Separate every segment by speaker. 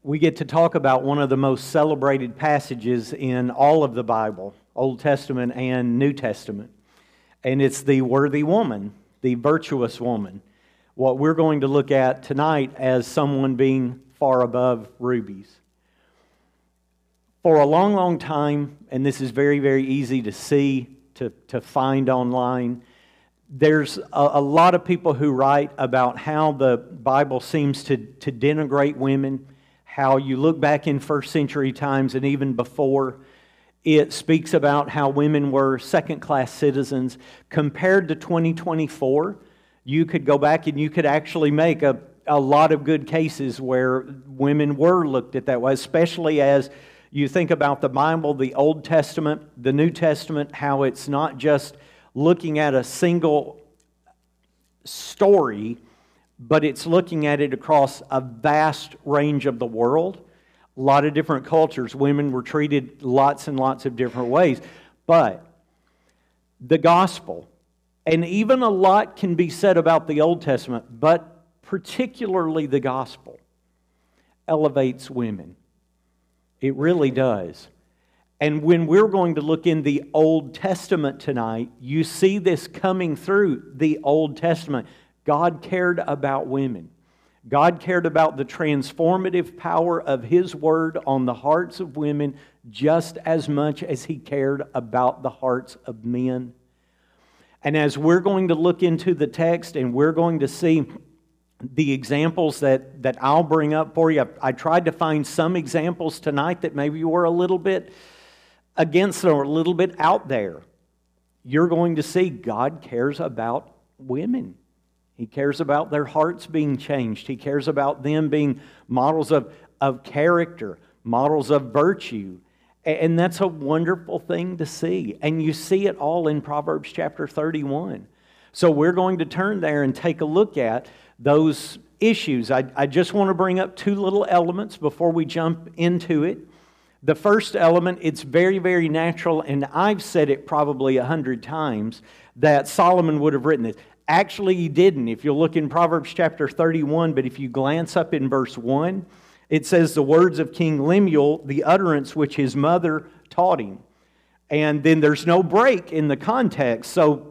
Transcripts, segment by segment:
Speaker 1: we get to talk about one of the most celebrated passages in all of the Bible, Old Testament and New Testament. And it's the worthy woman, the virtuous woman. What we're going to look at tonight as someone being far above rubies. For a long, long time, and this is very, very easy to see, to find online, there's a lot of people who write about how the Bible seems to denigrate women, how you look back in first century times and even before, it speaks about how women were second-class citizens. Compared to 2024, you could go back and you could actually make a lot of good cases where women were looked at that way, especially as you think about the Bible, the Old Testament, the New Testament, how it's not just looking at a single story, but it's looking at it across a vast range of the world. A lot of different cultures. Women were treated lots and lots of different ways. But the gospel, and even a lot can be said about the Old Testament, but particularly the gospel, elevates women. It really does. And when we're going to look in the Old Testament tonight, you see this coming through the Old Testament. God cared about women. God cared about the transformative power of His Word on the hearts of women just as much as He cared about the hearts of men. And as we're going to look into the text and we're going to see the examples that I'll bring up for you, I tried to find some examples tonight that maybe were a little bit against or a little bit out there. You're going to see God cares about women. He cares about their hearts being changed. He cares about them being models of character, models of virtue. And that's a wonderful thing to see. And you see it all in Proverbs chapter 31. So we're going to turn there and take a look at those issues. I just want to bring up two little elements before we jump into it. The first element, it's very, very natural, and I've said it probably 100 times, that Solomon would have written this. Actually, he didn't. If you look in Proverbs chapter 31, but if you glance up in verse 1, it says the words of King Lemuel, the utterance which his mother taught him. And then there's no break in the context. So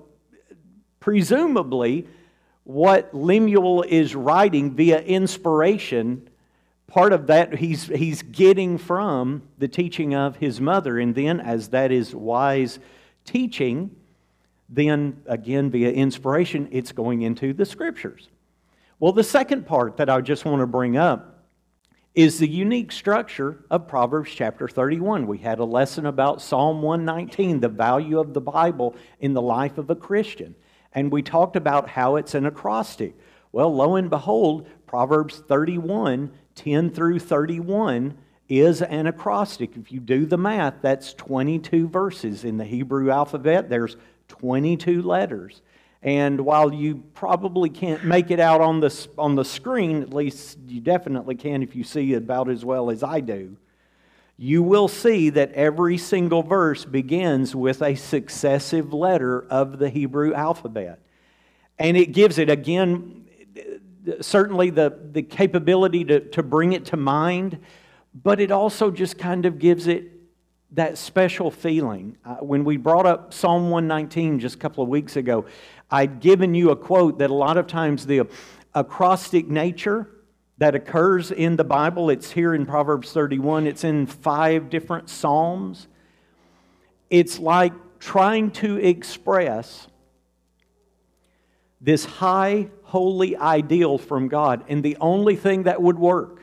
Speaker 1: presumably, what Lemuel is writing via inspiration, part of that he's getting from the teaching of his mother. And then, as that is wise teaching, then again via inspiration, it's going into the Scriptures. Well, the second part that I just want to bring up is the unique structure of Proverbs chapter 31. We had a lesson about Psalm 119, the value of the Bible in the life of a Christian. And we talked about how it's an acrostic. Well, lo and behold, Proverbs 31, 10 through 31 is an acrostic. If you do the math, that's 22 verses. In the Hebrew alphabet, there's 22 letters. And while you probably can't make it out on the screen, at least you definitely can if you see it about as well as I do, you will see that every single verse begins with a successive letter of the Hebrew alphabet. And it gives it, again, certainly the capability to bring it to mind, but it also just kind of gives it that special feeling. When we brought up Psalm 119 just a couple of weeks ago, I'd given you a quote that a lot of times the acrostic nature that occurs in the Bible, it's here in Proverbs 31, it's in 5 different Psalms. It's like trying to express this high, holy ideal from God, and the only thing that would work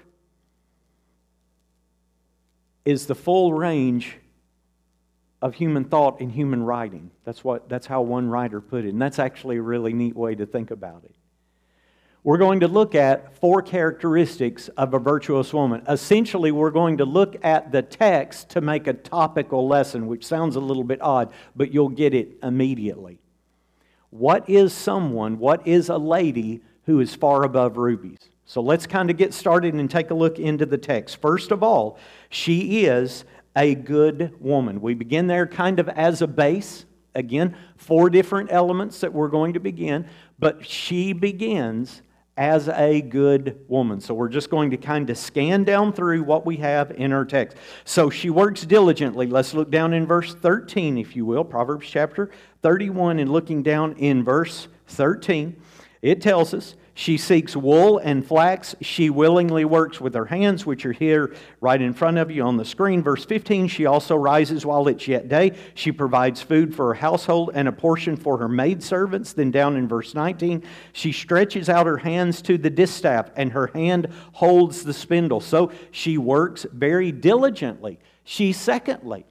Speaker 1: is the full range of human thought and human writing. That's how one writer put it, and that's actually a really neat way to think about it. We're going to look at 4 characteristics of a virtuous woman. Essentially, we're going to look at the text to make a topical lesson, which sounds a little bit odd, but you'll get it immediately. What is a lady who is far above rubies? So let's kind of get started and take a look into the text. First of all, she is a good woman. We begin there kind of as a base. Again, 4 different elements that we're going to begin. But she begins as a good woman. So we're just going to kind of scan down through what we have in our text. So she works diligently. Let's look down in verse 13, if you will. Proverbs chapter 31, and looking down in verse 13, it tells us, she seeks wool and flax. She willingly works with her hands, which are here right in front of you on the screen. Verse 15, she also rises while it's yet day. She provides food for her household and a portion for her maidservants. Then down in verse 19, she stretches out her hands to the distaff, and her hand holds the spindle. So she works very diligently. She secondly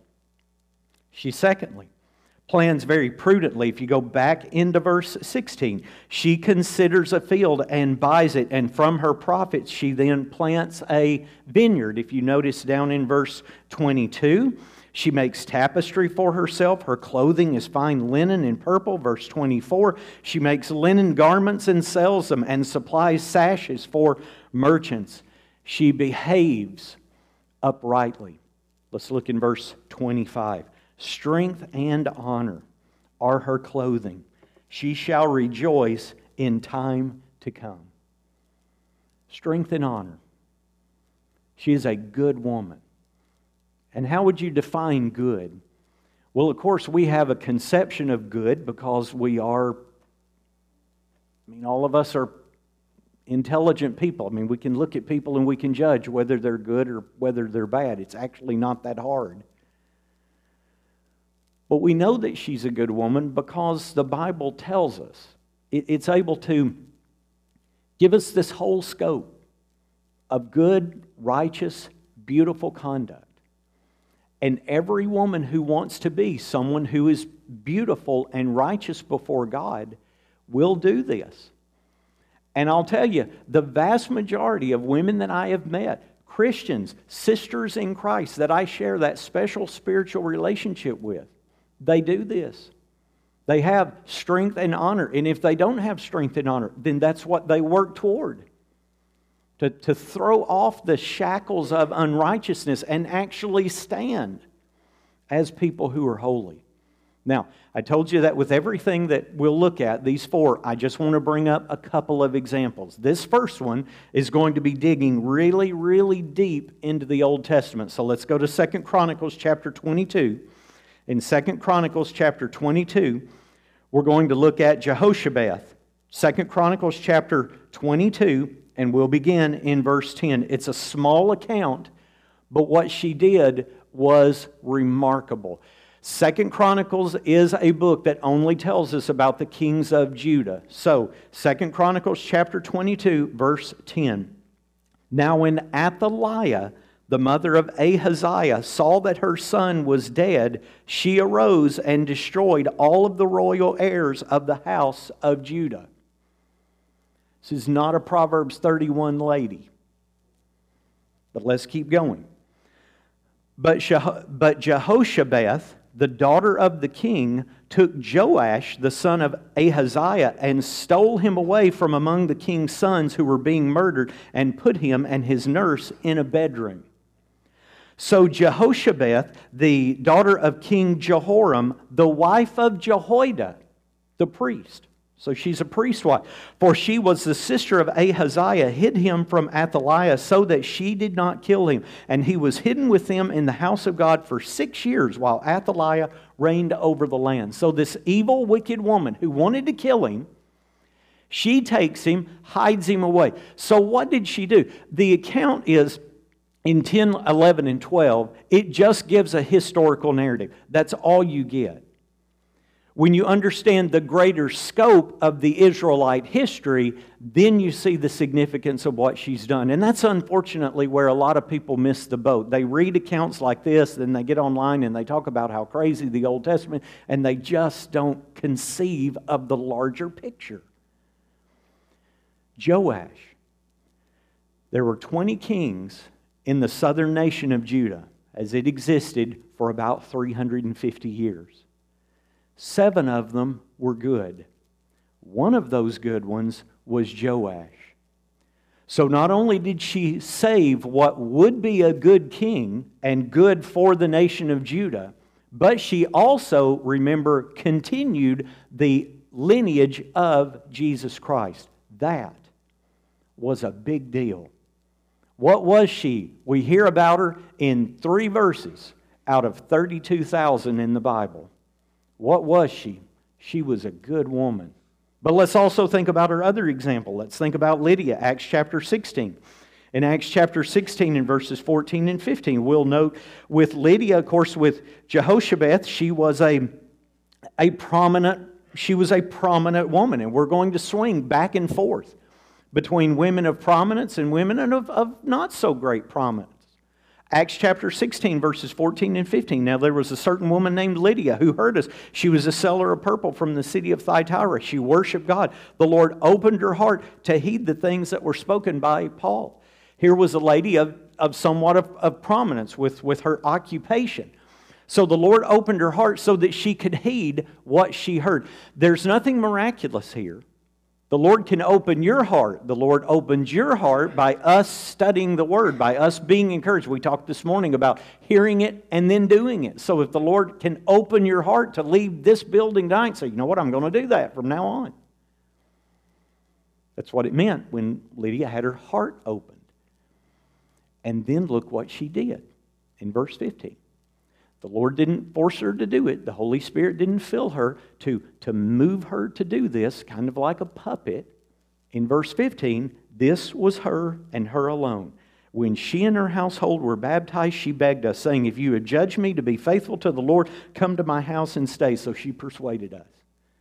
Speaker 1: plans very prudently. If you go back into verse 16, she considers a field and buys it, and from her profits she then plants a vineyard. If you notice down in verse 22, she makes tapestry for herself. Her clothing is fine linen and purple. Verse 24, she makes linen garments and sells them and supplies sashes for merchants. She behaves uprightly. Let's look in verse 25. Strength and honor are her clothing. She shall rejoice in time to come. Strength and honor. She is a good woman. And how would you define good? Well, of course, we have a conception of good because all of us are intelligent people. We can look at people and we can judge whether they're good or whether they're bad. It's actually not that hard. But we know that she's a good woman because the Bible tells us. It's able to give us this whole scope of good, righteous, beautiful conduct. And every woman who wants to be someone who is beautiful and righteous before God will do this. And I'll tell you, the vast majority of women that I have met, Christians, sisters in Christ that I share that special spiritual relationship with, they do this. They have strength and honor. And if they don't have strength and honor, then that's what they work toward. To throw off the shackles of unrighteousness and actually stand as people who are holy. Now, I told you that with everything that we'll look at, these four, I just want to bring up a couple of examples. This first one is going to be digging really, really deep into the Old Testament. So let's go to 2 Chronicles chapter 22. In 2 Chronicles chapter 22, we're going to look at Jehoshabeth. 2 Chronicles chapter 22, and we'll begin in verse 10. It's a small account, but what she did was remarkable. 2 Chronicles is a book that only tells us about the kings of Judah. So, 2 Chronicles chapter 22, verse 10. Now when Athaliah, the mother of Ahaziah, saw that her son was dead, she arose and destroyed all of the royal heirs of the house of Judah. This is not a Proverbs 31 lady. But let's keep going. But Jehoshabeth, the daughter of the king, took Joash, the son of Ahaziah, and stole him away from among the king's sons who were being murdered, and put him and his nurse in a bedroom. So Jehoshabeth, the daughter of King Jehoram, the wife of Jehoiada, the priest. So she's a priest's wife. For she was the sister of Ahaziah, hid him from Athaliah so that she did not kill him. And he was hidden with them in the house of God for 6 years while Athaliah reigned over the land. So this evil, wicked woman who wanted to kill him, she takes him, hides him away. So what did she do? The account is in 10, 11, and 12, it just gives a historical narrative. That's all you get. When you understand the greater scope of the Israelite history, then you see the significance of what she's done. And that's unfortunately where a lot of people miss the boat. They read accounts like this, then they get online and they talk about how crazy the Old Testament, and they just don't conceive of the larger picture. Joash. There were 20 kings in the southern nation of Judah as it existed for about 350 years. 7 of them were good. One of those good ones was Joash. So not only did she save what would be a good king and good for the nation of Judah, but she also, remember, continued the lineage of Jesus Christ. That was a big deal. What was she? We hear about her in 3 verses out of 32,000 in the Bible. What was she? She was a good woman. But let's also think about her other example. Let's think about Lydia, Acts chapter 16. In Acts chapter 16 in verses 14 and 15, we'll note with Lydia, of course, with Jehoshabeth, she was a prominent woman, and we're going to swing back and forth between women of prominence and women of not so great prominence. Acts chapter 16, verses 14 and 15. Now there was a certain woman named Lydia who heard us. She was a seller of purple from the city of Thyatira. She worshiped God. The Lord opened her heart to heed the things that were spoken by Paul. Here was a lady of somewhat of prominence with her occupation. So the Lord opened her heart so that she could heed what she heard. There's nothing miraculous here. The Lord can open your heart. The Lord opens your heart by us studying the Word, by us being encouraged. We talked this morning about hearing it and then doing it. So if the Lord can open your heart to leave this building tonight and say, you know what, I'm going to do that from now on. That's what it meant when Lydia had her heart opened. And then look what she did in verse 15. The Lord didn't force her to do it. The Holy Spirit didn't fill her to move her to do this, kind of like a puppet. In verse 15, this was her and her alone. When she and her household were baptized, she begged us, saying, if you have judged me to be faithful to the Lord, come to my house and stay. So she persuaded us.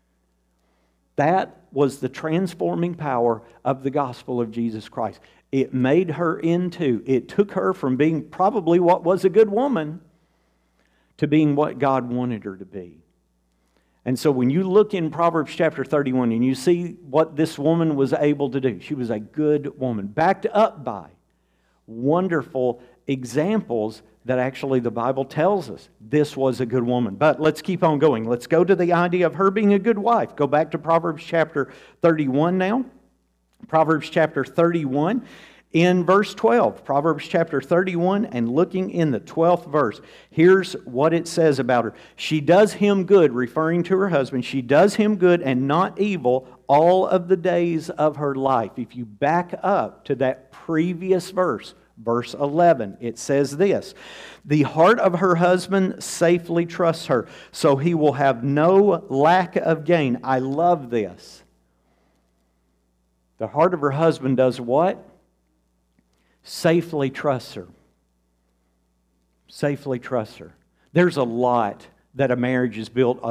Speaker 1: That was the transforming power of the gospel of Jesus Christ. It made her it took her from being probably what was a good woman to being what God wanted her to be. And so when you look in Proverbs chapter 31 and you see what this woman was able to do, she was a good woman, backed up by wonderful examples that actually the Bible tells us this was a good woman. But let's keep on going. Let's go to the idea of her being a good wife. Go back to Proverbs chapter 31 now. Proverbs chapter 31. In verse 12, Proverbs chapter 31, and looking in the 12th verse, here's what it says about her. She does him good, referring to her husband. She does him good and not evil all of the days of her life. If you back up to that previous verse, verse 11, it says this, the heart of her husband safely trusts her, so he will have no lack of gain. I love this. The heart of her husband does what? Safely trusts her. Safely trusts her. There's a lot that a marriage is built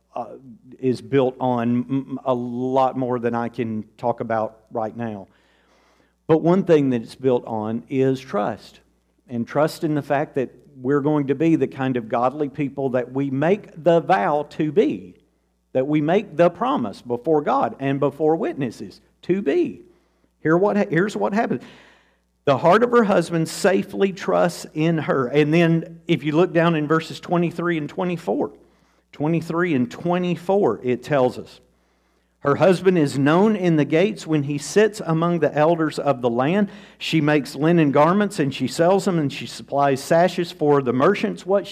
Speaker 1: on, a lot more than I can talk about right now. But one thing that it's built on is trust. And trust in the fact that we're going to be the kind of godly people that we make the vow to be. That we make the promise before God and before witnesses to be. Here's what happens. The heart of her husband safely trusts in her. And then if you look down in verses 23 and 24, 23 and 24, it tells us, her husband is known in the gates when he sits among the elders of the land. She makes linen garments and she sells them, and she supplies sashes for the merchants. What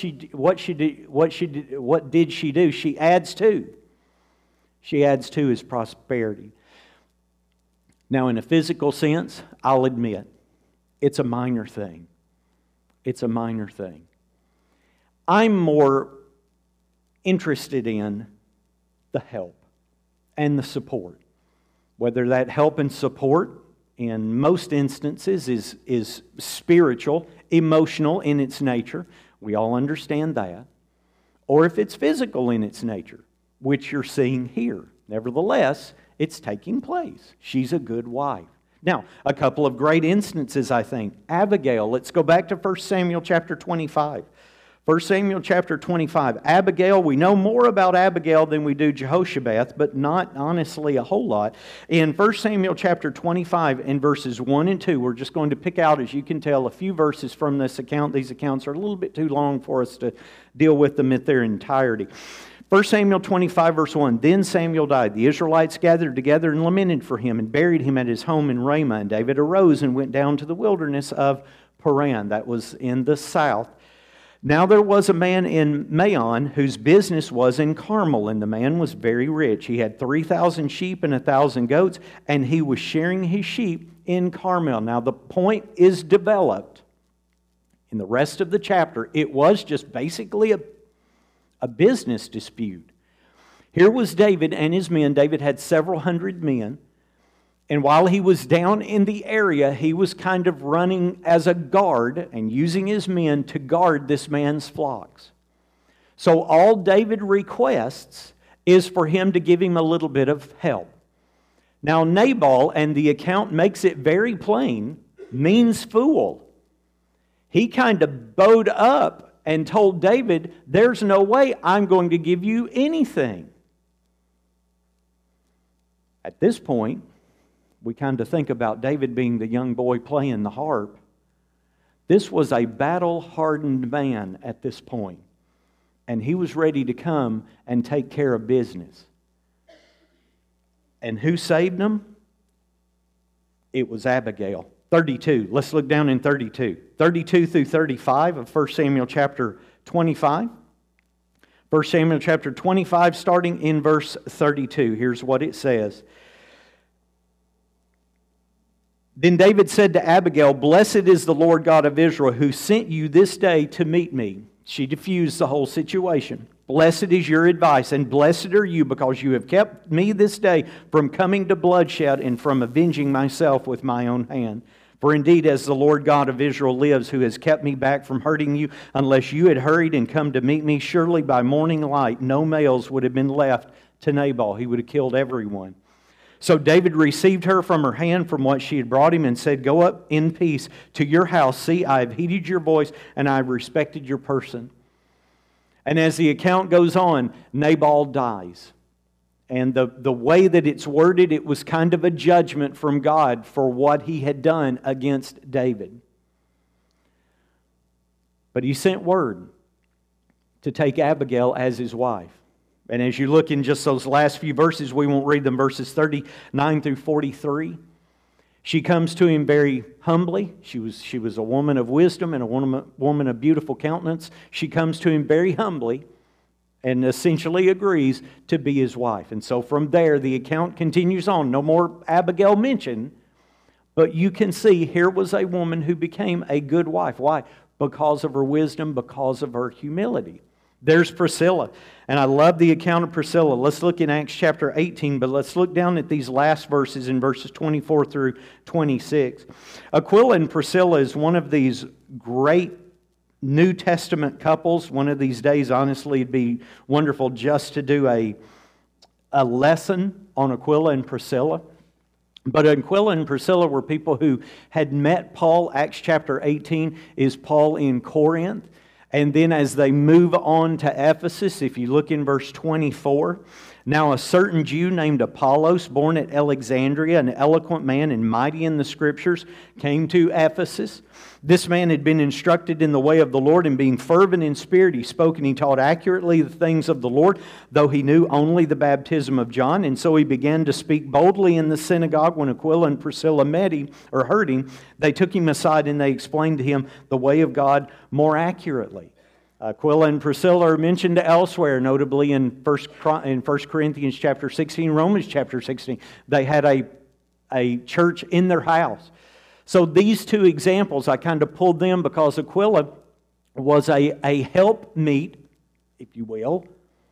Speaker 1: did she do? She adds to. She adds to his prosperity. Now, in a physical sense, I'll admit, it's a minor thing. It's a minor thing. I'm more interested in the help and the support. Whether that help and support in most instances is spiritual, emotional in its nature. We all understand that. Or if it's physical in its nature, which you're seeing here. Nevertheless, it's taking place. She's a good wife. Now, a couple of great instances, I think. Abigail, let's go back to 1 Samuel chapter 25. 1 Samuel chapter 25. Abigail, we know more about Abigail than we do Jehoshabeth, but not honestly a whole lot. In 1 Samuel chapter 25 in verses 1 and 2, we're just going to pick out, as you can tell, a few verses from this account. These accounts are a little bit too long for us to deal with them in their entirety. 1 Samuel 25, verse 1, Then Samuel died. The Israelites gathered together and lamented for him and buried him at his home in Ramah. And David arose and went down to the wilderness of Paran. That was in the south. Now there was a man in Maon whose business was in Carmel, and the man was very rich. He had 3,000 sheep and 1,000 goats, and he was shearing his sheep in Carmel. Now the point is developed in the rest of the chapter. It was just basically a business dispute. Here was David and his men. David had several hundred men. And while he was down in the area, he was kind of running as a guard and using his men to guard this man's flocks. So all David requests is for him to give him a little bit of help. Now Nabal, and the account makes it very plain, means fool. He kind of bowed up and told David, there's no way I'm going to give you anything. At this point, we kind of think about David being the young boy playing the harp. This was a battle-hardened man at this point, and he was ready to come and take care of business. And who saved him? It was Abigail. 32. Let's look down in 32. 32 through 35 of 1 Samuel chapter 25. 1 Samuel chapter 25, starting in verse 32. Here's what it says. Then David said to Abigail, "Blessed is the Lord God of Israel, who sent you this day to meet me." She diffused the whole situation. "Blessed is your advice, and blessed are you, because you have kept me this day from coming to bloodshed and from avenging myself with my own hand. For indeed, as the Lord God of Israel lives, who has kept me back from hurting you, unless you had hurried and come to meet me, surely by morning light no males would have been left to Nabal. He would have killed everyone." So David received her from her hand from what she had brought him and said, "Go up in peace to your house. See, I have heeded your voice and I have respected your person." And as the account goes on, Nabal dies. And the way that it's worded, it was kind of a judgment from God for what he had done against David. But he sent word to take Abigail as his wife. And as you look in just those last few verses, we won't read them, verses 39 through 43. She comes to him very humbly. She was a woman of wisdom and a woman of beautiful countenance. She comes to him very humbly and essentially agrees to be his wife. And so from there, the account continues on. No more Abigail mentioned, but you can see here was a woman who became a good wife. Why? Because of her wisdom, because of her humility. There's Priscilla. And I love the account of Priscilla. Let's look in Acts chapter 18, but let's look down at these last verses in verses 24 through 26. Aquila and Priscilla is one of these great New Testament couples. One of these days, honestly, it'd be wonderful just to do a lesson on Aquila and Priscilla. But Aquila and Priscilla were people who had met Paul. Acts chapter 18 is Paul in Corinth. And then as they move on to Ephesus, if you look in verse 24, "Now a certain Jew named Apollos, born at Alexandria, an eloquent man and mighty in the Scriptures, came to Ephesus. This man had been instructed in the way of the Lord, and being fervent in spirit, he spoke and he taught accurately the things of the Lord, though he knew only the baptism of John. And so he began to speak boldly in the synagogue. When Aquila and Priscilla met him, or heard him, they took him aside and they explained to him the way of God more accurately." Aquila and Priscilla are mentioned elsewhere, notably in 1 Corinthians chapter 16, Romans chapter 16. They had a church in their house. So these two examples, I kind of pulled them because Aquila was a helpmeet, if you will,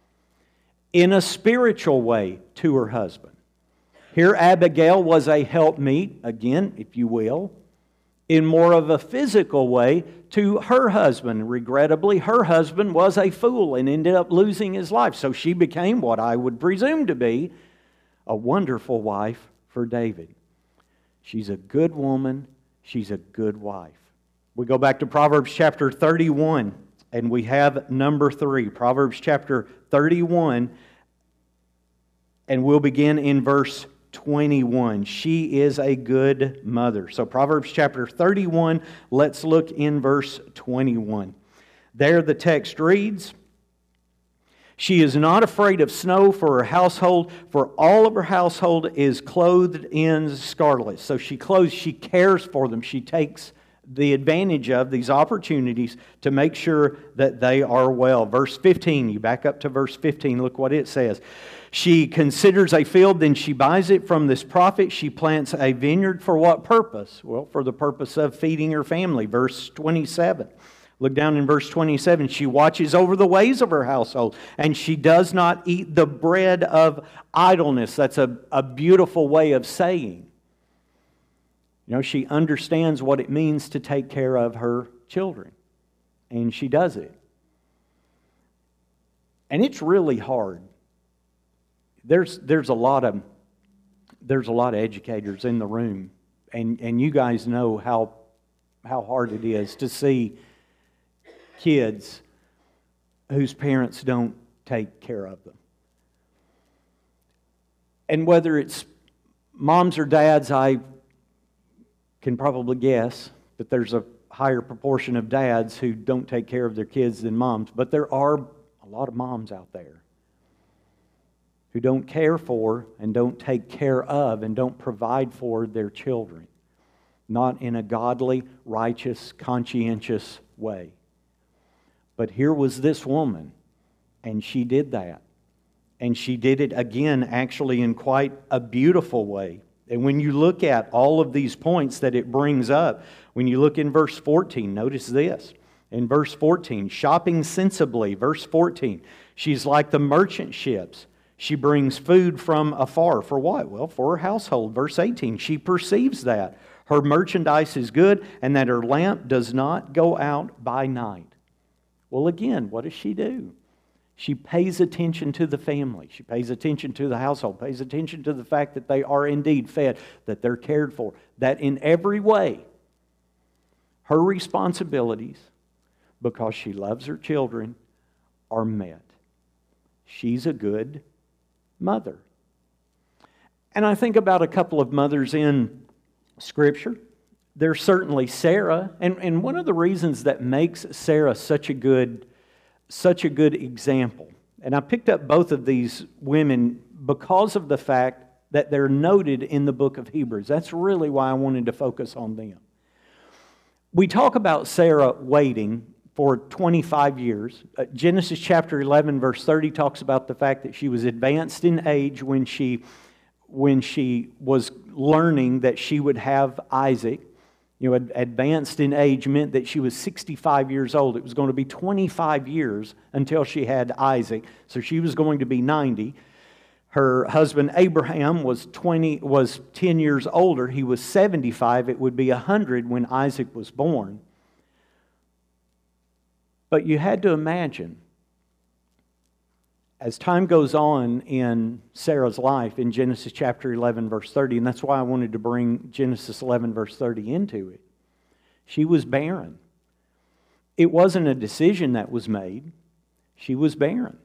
Speaker 1: in a spiritual way to her husband. Here Abigail was a helpmeet, again, if you will, in more of a physical way to her husband. Regrettably, her husband was a fool and ended up losing his life. So she became what I would presume to be a wonderful wife for David. She's a good woman. She's a good wife. We go back to Proverbs chapter 31, and we have number 3. Proverbs chapter 31, and we'll begin in verse 21. She is a good mother. So Proverbs chapter 31, let's look in verse 21. There the text reads, "She is not afraid of snow for her household, for all of her household is clothed in scarlet." So she cares for them. She takes the advantage of these opportunities to make sure that they are well. Verse 15, you back up to verse 15, look what it says. She considers a field, then she buys it from this prophet. She plants a vineyard for what purpose? Well, for the purpose of feeding her family. Verse 27. Look down in verse 27. She watches over the ways of her household, and she does not eat the bread of idleness. That's a beautiful way of saying. You know, she understands what it means to take care of her children, and she does it. And it's really hard. There's a lot of educators in the room, and you guys know how hard it is to see kids whose parents don't take care of them. And whether it's moms or dads, I can probably guess that there's a higher proportion of dads who don't take care of their kids than moms, but there are a lot of moms out there who don't care for and don't take care of and don't provide for their children, not in a godly, righteous, conscientious way. But here was this woman, and she did that. And she did it again, actually, in quite a beautiful way. And when you look at all of these points that it brings up, when you look in verse 14, notice this. In verse 14, shopping sensibly, verse 14, she's like the merchant ships. She brings food from afar. For what? Well, for her household. Verse 18, she perceives that her merchandise is good and that her lamp does not go out by night. Well, again, what does she do? She pays attention to the family. She pays attention to the household, pays attention to the fact that they are indeed fed, that they're cared for, that in every way, her responsibilities, because she loves her children, are met. She's a good mother. And I think about a couple of mothers in Scripture. There's certainly Sarah, and one of the reasons that makes Sarah such a good example, and I picked up both of these women because of the fact that they're noted in the book of Hebrews. That's really why I wanted to focus on them. We talk about Sarah waiting for 25 years. Genesis chapter 11, verse 30 talks about the fact that she was advanced in age when she was learning that she would have Isaac. You know, advanced in age meant that she was 65 years old. It was going to be 25 years until she had Isaac. So she was going to be 90. Her husband Abraham was 10 years older. He was 75. It would be 100 when Isaac was born. But you had to imagine, as time goes on in Sarah's life, in Genesis chapter 11, verse 30, and that's why I wanted to bring Genesis 11, verse 30 into it, she was barren. It wasn't a decision that was made. She was barren.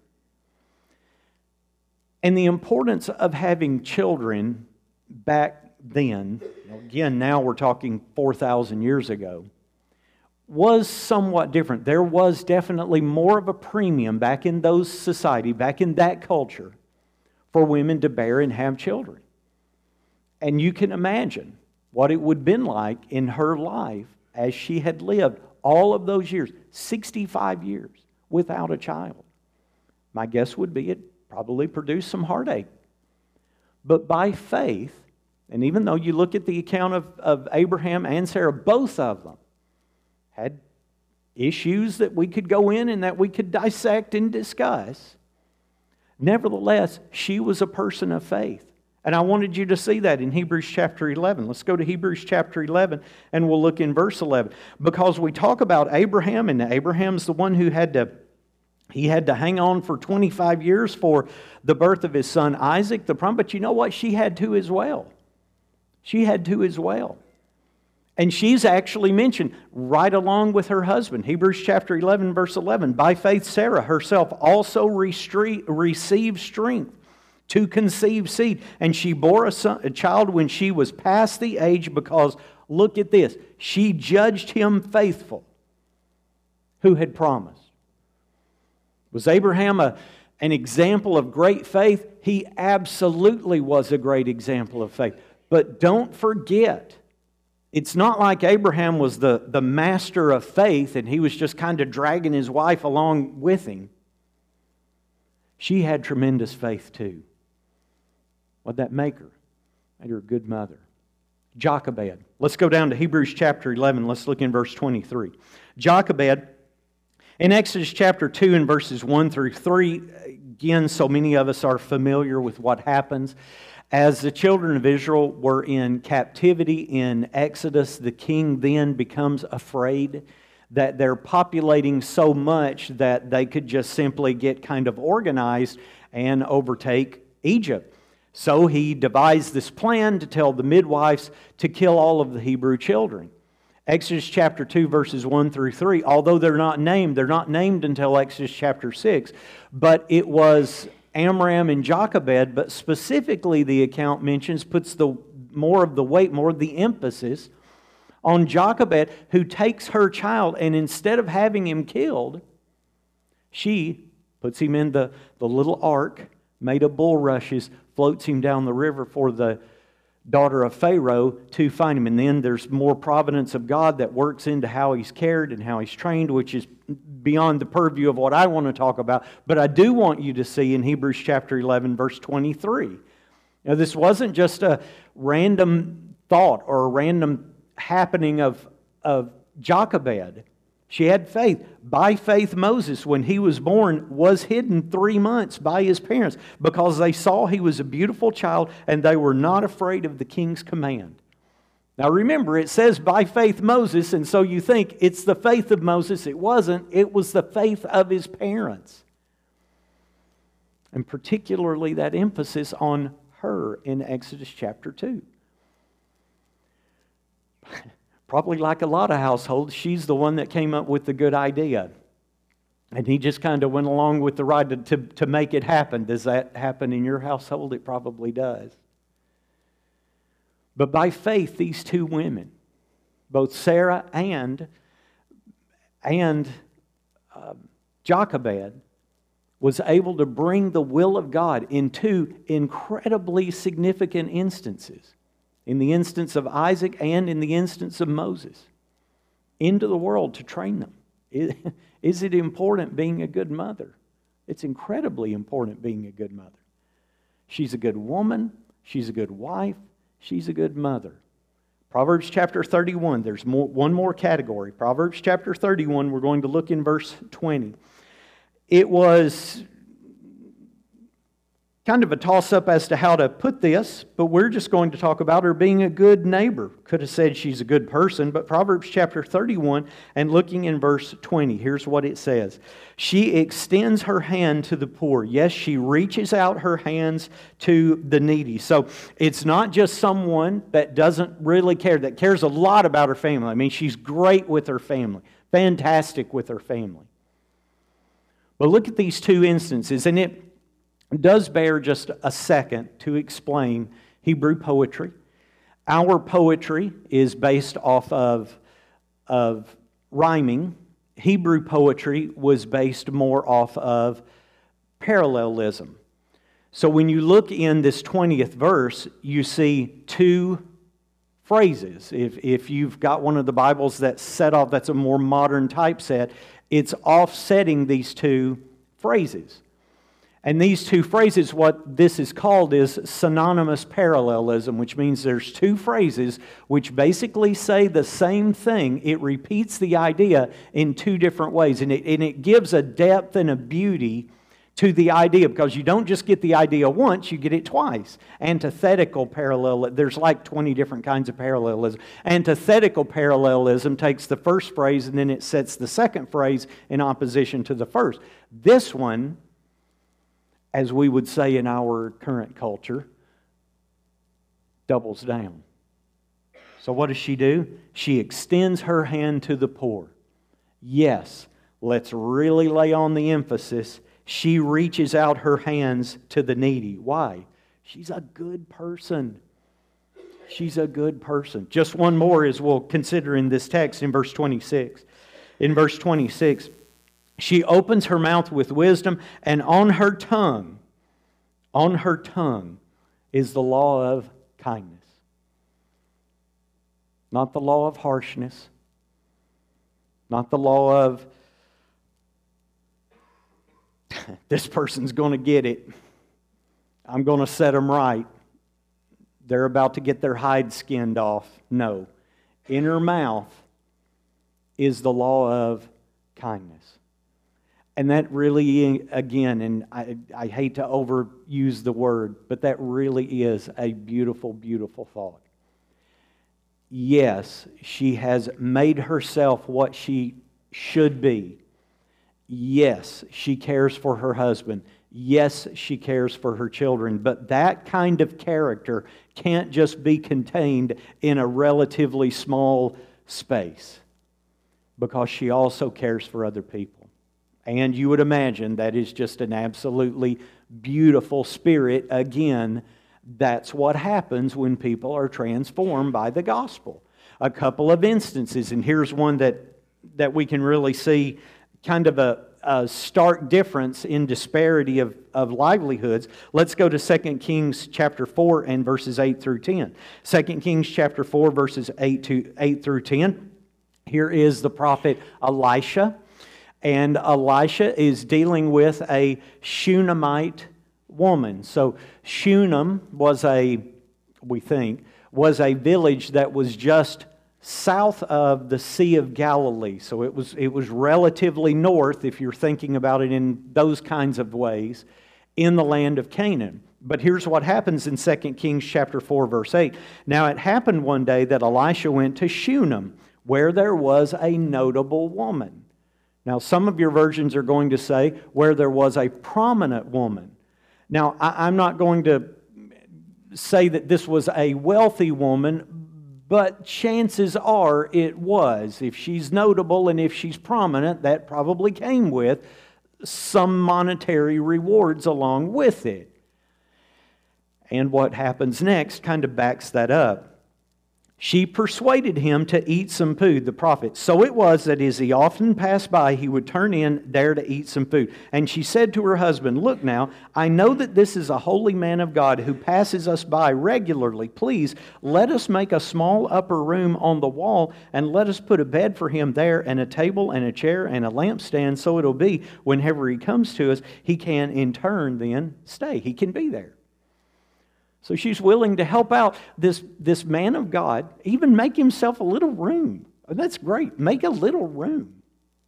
Speaker 1: And the importance of having children back then, again, now we're talking 4,000 years ago, was somewhat different. There was definitely more of a premium back in those society, back in that culture, for women to bear and have children. And you can imagine what it would have been like in her life as she had lived all of those years, 65 years, without a child. My guess would be it probably produced some heartache. But by faith, and even though you look at the account of Abraham and Sarah, both of them had issues that we could go in and that we could dissect and discuss. Nevertheless, she was a person of faith. And I wanted you to see that in Hebrews chapter 11. Let's go to Hebrews chapter 11 and we'll look in verse 11. Because we talk about Abraham, and Abraham's the one who had to hang on for 25 years for the birth of his son Isaac, the promise. But you know what? She had to as well. She had to as well. And she's actually mentioned right along with her husband. Hebrews chapter 11, verse 11. By faith, Sarah herself also received strength to conceive seed. And she bore a child when she was past the age because, look at this, she judged him faithful who had promised. Was Abraham an example of great faith? He absolutely was a great example of faith. But don't forget It's not like Abraham was the master of faith and he was just kind of dragging his wife along with him. She had tremendous faith too. What'd that make her? Made her a good mother. Jochebed. Let's go down to Hebrews chapter 11. Let's look in verse 23. Jochebed, in Exodus chapter 2 and verses 1 through 3, again, so many of us are familiar with what happens. As the children of Israel were in captivity in Exodus, the king then becomes afraid that they're populating so much that they could just simply get kind of organized and overtake Egypt. So he devised this plan to tell the midwives to kill all of the Hebrew children. Exodus chapter 2 verses 1 through 3, although they're not named until Exodus chapter 6, but it was Amram and Jochebed, but specifically the account puts more of the emphasis on Jochebed, who takes her child, and instead of having him killed, she puts him in the little ark made of bulrushes, floats him down the river for the daughter of Pharaoh to find him. And then there's more providence of God that works into how he's cared and how he's trained, which is beyond the purview of what I want to talk about. But I do want you to see in Hebrews chapter 11, verse 23. Now, this wasn't just a random thought or a random happening of Jochebed. She had faith. By faith, Moses, when he was born, was hidden 3 months by his parents because they saw he was a beautiful child and they were not afraid of the king's command. Now remember, it says by faith Moses, and so you think it's the faith of Moses. It wasn't. It was the faith of his parents. And particularly that emphasis on her in Exodus chapter 2. Probably like a lot of households, she's the one that came up with the good idea. And he just kind of went along with the ride to make it happen. Does that happen in your household? It probably does. But by faith, these two women, both Sarah and Jochebed, was able to bring the will of God in two incredibly significant instances. In the instance of Isaac and in the instance of Moses, into the world to train them. Is it important being a good mother? It's incredibly important being a good mother. She's a good woman. She's a good wife. She's a good mother. Proverbs chapter 31, there's one more category. Proverbs chapter 31, we're going to look in verse 20. It was kind of a toss-up as to how to put this, but we're just going to talk about her being a good neighbor. Could have said she's a good person, but Proverbs chapter 31 and looking in verse 20, here's what it says. She extends her hand to the poor. Yes, she reaches out her hands to the needy. So it's not just someone that doesn't really care, that cares a lot about her family. I mean, she's great with her family, fantastic with her family. But look at these two instances, and it does bear just a second to explain Hebrew poetry. Our poetry is based off of rhyming. Hebrew poetry was based more off of parallelism. So when you look in this 20th verse, you see two phrases. If you've got one of the Bibles that's set off, that's a more modern typeset, it's offsetting these two phrases. And these two phrases, what this is called is synonymous parallelism, which means there's two phrases which basically say the same thing. It repeats the idea in two different ways. And it gives a depth and a beauty to the idea, because you don't just get the idea once, you get it twice. Antithetical parallelism, there's like 20 different kinds of parallelism. Antithetical parallelism takes the first phrase and then it sets the second phrase in opposition to the first. This one, as we would say in our current culture, doubles down. So what does she do? She extends her hand to the poor. Yes, let's really lay on the emphasis. She reaches out her hands to the needy. Why? She's a good person. She's a good person. Just one more as we'll consider in this text in verse 26. In verse 26, she opens her mouth with wisdom, and on her tongue is the law of kindness. Not the law of harshness. Not the law of, this person's going to get it. I'm going to set them right. They're about to get their hide skinned off. No. In her mouth is the law of kindness. And that really, again, and I hate to overuse the word, but that really is a beautiful, beautiful thought. Yes, she has made herself what she should be. Yes, she cares for her husband. Yes, she cares for her children. But that kind of character can't just be contained in a relatively small space, because she also cares for other people. And you would imagine that is just an absolutely beautiful spirit. Again, that's what happens when people are transformed by the gospel. A couple of instances, and here's one that we can really see kind of a stark difference in disparity of livelihoods. Let's go to 2 Kings chapter 4 and verses 8 through 10. 2 Kings chapter 4 verses 8 through 10. Here is the prophet Elisha. And Elisha is dealing with a Shunammite woman. So Shunem was we think, was a village that was just south of the Sea of Galilee. So it was relatively north, if you're thinking about it in those kinds of ways, in the land of Canaan. But here's what happens in 2 Kings chapter 4, verse 8. Now it happened one day that Elisha went to Shunem, where there was a notable woman. Now, some of your versions are going to say where there was a prominent woman. Now, I'm not going to say that this was a wealthy woman, but chances are it was. If she's notable and if she's prominent, that probably came with some monetary rewards along with it. And what happens next kind of backs that up. She persuaded him to eat some food, the prophet. So it was that as he often passed by, he would turn in there to eat some food. And she said to her husband, "Look now, I know that this is a holy man of God who passes us by regularly. Please, let us make a small upper room on the wall, and let us put a bed for him there, and a table and a chair and a lampstand, so it'll be whenever he comes to us, he can in turn then stay. He can be there." So she's willing to help out this man of God, even make himself a little room. That's great. Make a little room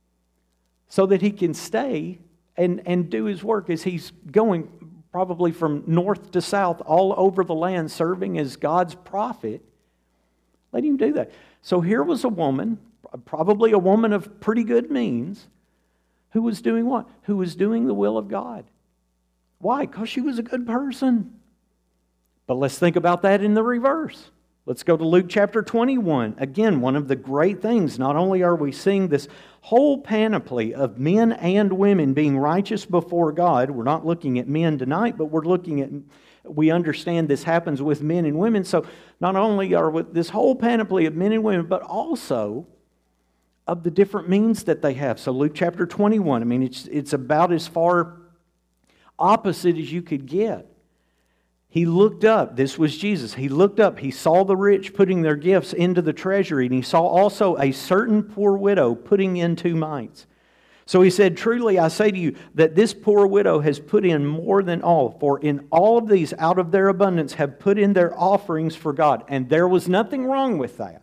Speaker 1: so that he can stay and do his work as he's going probably from north to south all over the land serving as God's prophet. Let him do that. So here was a woman, probably a woman of pretty good means, who was doing what? Who was doing the will of God. Why? Because she was a good person. But let's think about that in the reverse. Let's go to Luke chapter 21. Again, one of the great things, not only are we seeing this whole panoply of men and women being righteous before God, we're not looking at men tonight, but we understand this happens with men and women. So not only are we this whole panoply of men and women, but also of the different means that they have. So Luke chapter 21, I mean, it's about as far opposite as you could get. He looked up, this was Jesus, he looked up, he saw the rich putting their gifts into the treasury, and he saw also a certain poor widow putting in 2 mites. So he said, "Truly I say to you, that this poor widow has put in more than all, for in all of these out of their abundance have put in their offerings for God." And there was nothing wrong with that.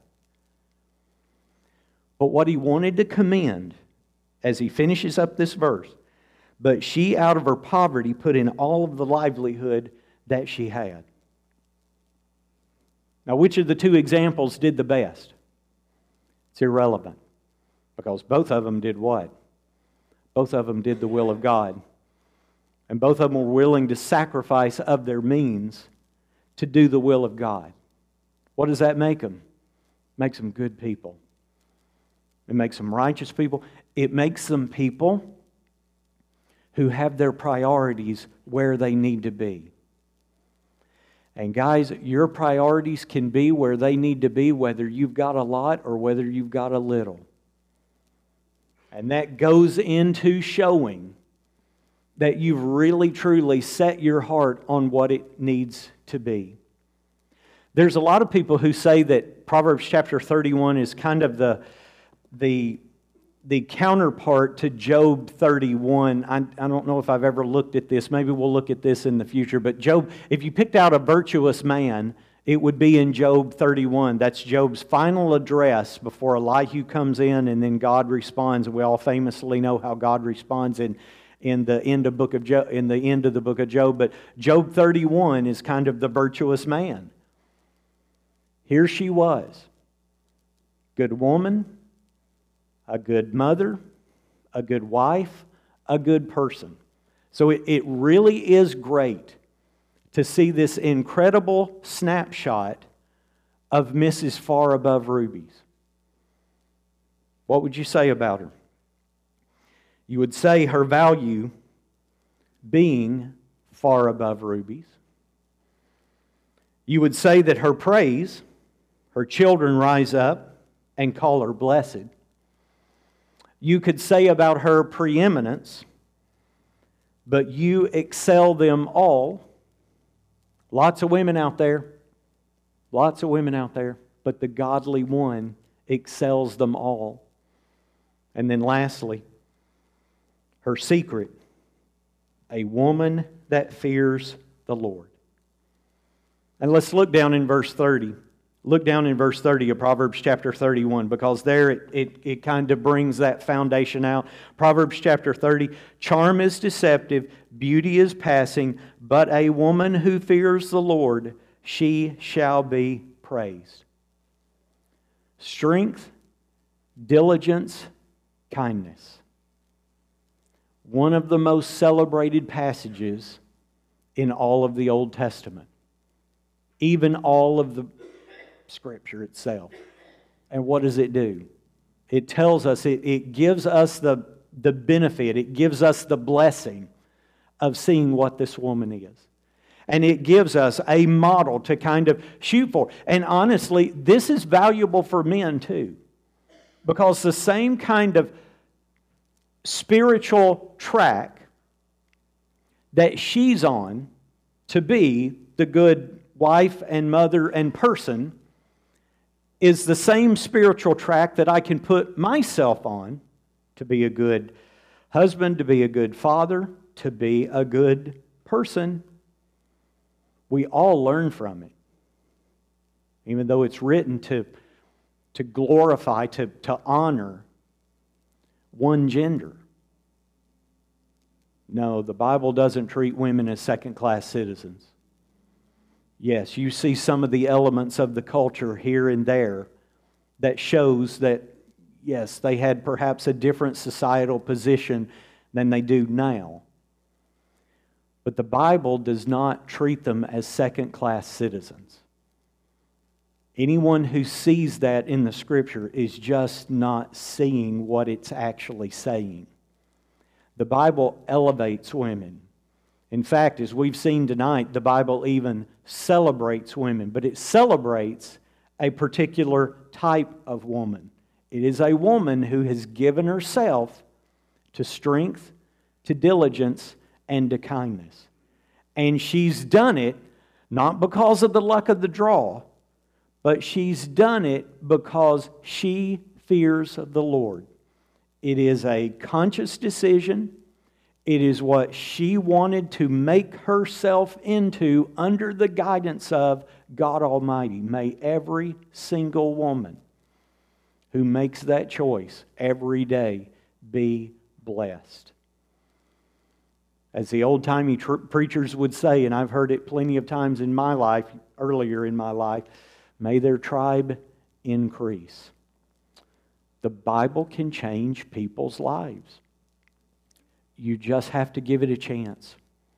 Speaker 1: But what he wanted to commend, as he finishes up this verse, "But she out of her poverty put in all of the livelihood that she had." Now, which of the 2 examples did the best? It's irrelevant, because both of them did what? Both of them did the will of God. And both of them were willing to sacrifice of their means to do the will of God. What does that make them? It makes them good people. It makes them righteous people. It makes them people who have their priorities where they need to be. And guys, your priorities can be where they need to be, whether you've got a lot or whether you've got a little. And that goes into showing that you've really truly set your heart on what it needs to be. There's a lot of people who say that Proverbs chapter 31 is kind of the counterpart to Job 31. I don't know if I've ever looked at this. Maybe we'll look at this in the future. But Job, if you picked out a virtuous man, it would be in Job 31. That's Job's final address before Elihu comes in and then God responds. We all famously know how God responds in the end of the book of Job. But Job 31 is kind of the virtuous man. Here she was, good woman, a good mother, a good wife, a good person. So it really is great to see this incredible snapshot of Mrs. Far Above Rubies. What would you say about her? You would say her value being far above rubies. You would say that her praise, her children rise up and call her blessed. You could say about her preeminence, but you excel them all. Lots of women out there, but the godly one excels them all. And then lastly, her secret, a woman that fears the Lord. And let's look down in verse 30. Look down in verse 30 of Proverbs chapter 31, because there it kind of brings that foundation out. Proverbs chapter 30, charm is deceptive, beauty is passing, but a woman who fears the Lord, she shall be praised. Strength, diligence, kindness. One of the most celebrated passages in all of the Old Testament. Even all of the Scripture itself. And what does it do? It tells us, it gives us the benefit, it gives us the blessing of seeing what this woman is. And it gives us a model to kind of shoot for. And honestly, this is valuable for men too. Because the same kind of spiritual track that she's on to be the good wife and mother and person is the same spiritual track that I can put myself on to be a good husband, to be a good father, to be a good person. We all learn from it. Even though it's written to glorify, to honor one gender. No, the Bible doesn't treat women as second-class citizens. Yes, you see some of the elements of the culture here and there that shows that, yes, they had perhaps a different societal position than they do now. But the Bible does not treat them as second-class citizens. Anyone who sees that in the Scripture is just not seeing what it's actually saying. The Bible elevates women. In fact, as we've seen tonight, the Bible even celebrates women, but it celebrates a particular type of woman. It is a woman who has given herself to strength, to diligence, and to kindness. And she's done it not because of the luck of the draw, but she's done it because she fears the Lord. It is a conscious decision. It is what she wanted to make herself into under the guidance of God Almighty. May every single woman who makes that choice every day be blessed. As the old-timey preachers would say, and I've heard it plenty of times in my life, earlier in my life, may their tribe increase. The Bible can change people's lives. You just have to give it a chance.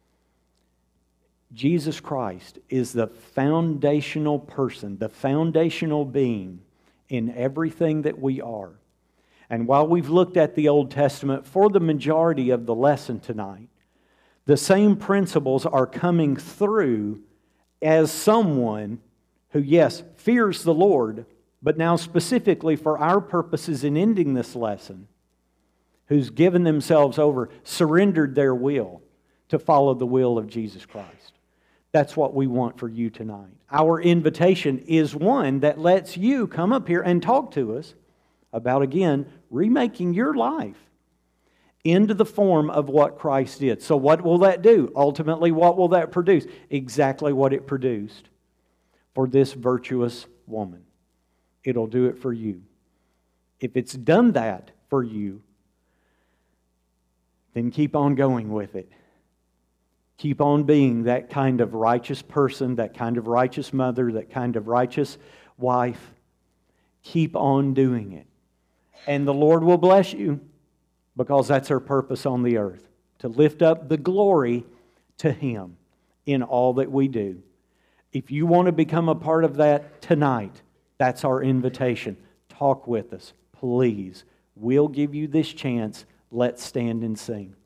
Speaker 1: Jesus Christ is the foundational person, the foundational being in everything that we are. And while we've looked at the Old Testament for the majority of the lesson tonight, the same principles are coming through as someone who, yes, fears the Lord, but now specifically for our purposes in ending this lesson, who's given themselves over, surrendered their will to follow the will of Jesus Christ. That's what we want for you tonight. Our invitation is one that lets you come up here and talk to us about, again, remaking your life into the form of what Christ did. So what will that do? Ultimately, what will that produce? Exactly what it produced for this virtuous woman. It'll do it for you. If it's done that for you, then keep on going with it. Keep on being that kind of righteous person, that kind of righteous mother, that kind of righteous wife. Keep on doing it. And the Lord will bless you, because that's our purpose on the earth, to lift up the glory to Him in all that we do. If you want to become a part of that tonight, that's our invitation. Talk with us, please. We'll give you this chance. Let's stand and sing.